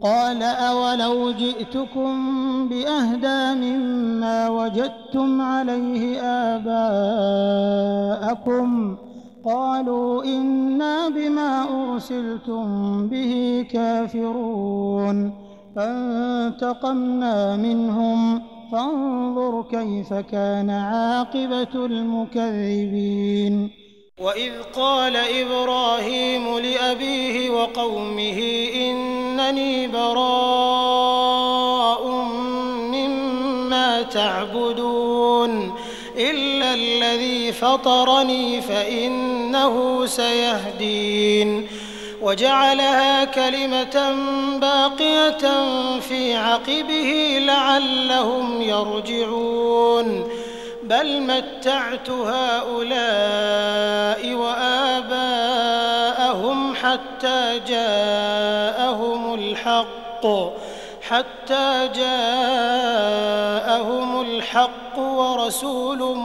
قال أولو جئتكم بأهدى مما وجدتم عليه آباءكم قالوا إنا بما أرسلتم به كافرون فانتقمنا منهم فانظر كيف كان عاقبة المكذبين. وإذ قال إبراهيم لأبيه وقومه إنني براء مما تعبدون إلا الذي فطرني فإنه سيهدين وجعلها كلمة باقية في عقبه لعلهم يرجعون بل متعت هؤلاء وآباءهم حتى جاءهم الحق ورسول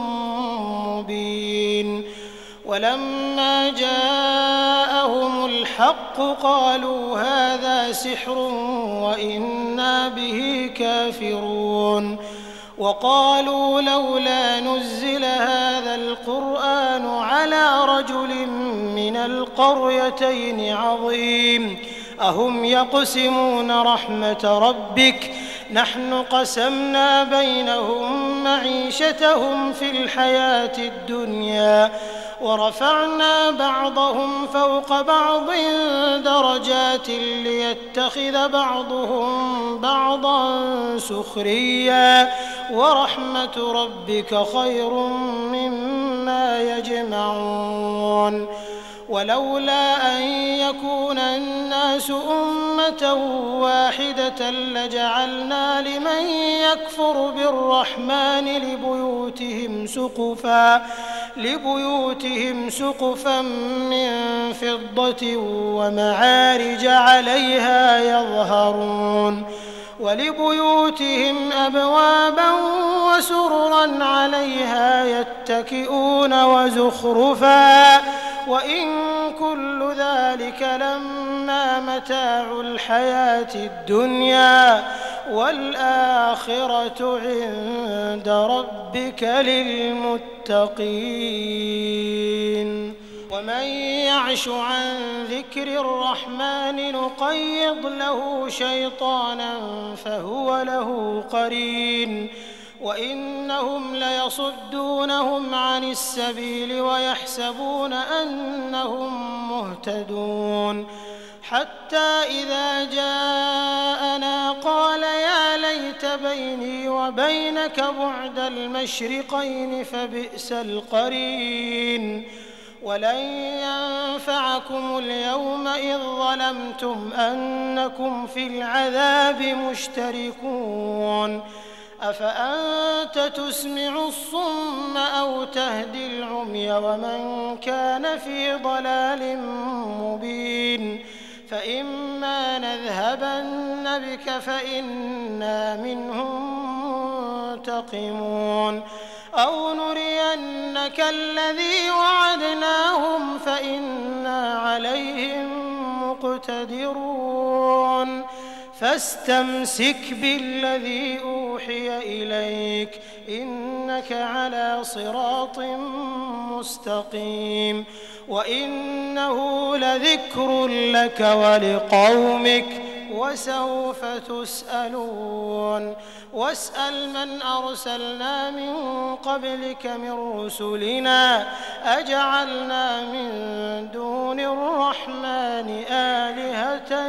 مبين ولما جاءهم الحق قالوا هذا سحر وإنا به كافرون وقالوا لولا نزل هذا القرآن على رجل من القريتين عظيم أهم يقسمون رحمة ربك نحن قسمنا بينهم معيشتهم في الحياة الدنيا ورفعنا بعضهم فوق بعض درجات ليتخذ بعضهم بعضا سخريا ورحمة ربك خير مما يجمعون ولولا أن يكون الناس أمة واحدة لجعلنا لمن يكفر بالرحمن لبيوتهم سقفا من فضة ومعارج عليها يظهرون ولبيوتهم أبوابا وسررا عليها يتكئون وزخرفا وإن كل ذلك لما متاع الحياة الدنيا والآخرة عند ربك للمتقين ومن يعش عن ذكر الرحمن نقيض له شيطانا فهو له قرين وإنهم ليصدونهم عن السبيل ويحسبون أنهم مهتدون حتى إذا جاءنا قال يا ليت بيني وبينك بعد المشرقين فبئس القرين ولن ينفعكم اليوم إذ ظلمتم أنكم في العذاب مشتركون أفأنت تسمع الصم أو تهدي العمي ومن كان في ضلال مبين فإما نذهبن بك فإنا منهم منتقمون أو نرينك الذي وعدناهم فإنا عليهم مقتدرون فاستمسك بالذي أوحي إليك إنك على صراط مستقيم وإنه لذكر لك ولقومك وسوف تسألون واسأل من أرسلنا من قبلك من رسلنا أجعلنا من دون الرحمن آلهة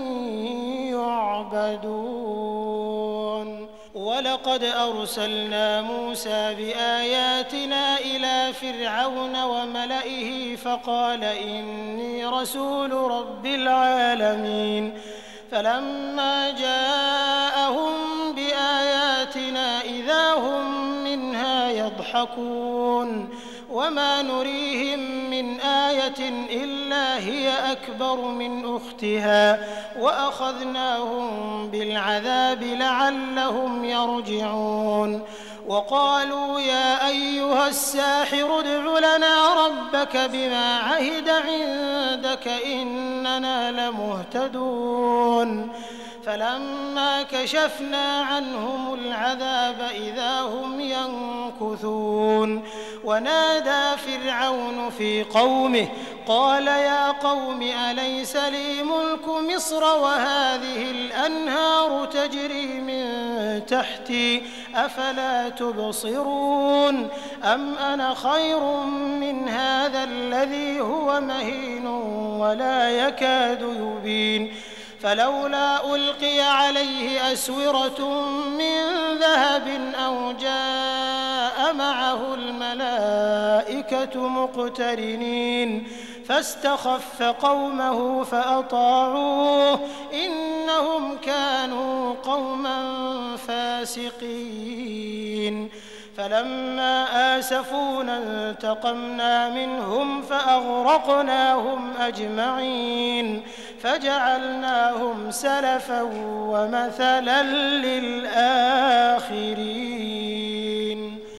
يعبدون ولقد أرسلنا موسى بآياتنا إلى فرعون وملئه فقال إني رسول رب العالمين فلما جاءهم بآياتنا إذا هم منها يضحكون وما نريهم من آية إلا هي أكبر من أختها وأخذناهم بالعذاب لعلهم يرجعون وقالوا يا أيها الساحر ادع لنا ربك بما عهد عندك إننا لمهتدون فلما كشفنا عنهم العذاب إذا هم ينكثون ونادى فرعون في قومه قال يا قوم أليس لي ملك مصر وهذه الأنهار تجري من تحتي أفلا تبصرون أم أنا خير من هذا الذي هو مهين ولا يكاد يبين فلولا ألقي عليه أسورة من ذهب أو جاء معه الملائكة مقترنين فاستخف قومه فأطاعوه إنهم كانوا قوما فاسقين فلما آسفونا انتقمنا منهم فأغرقناهم أجمعين فجعلناهم سلفا ومثلا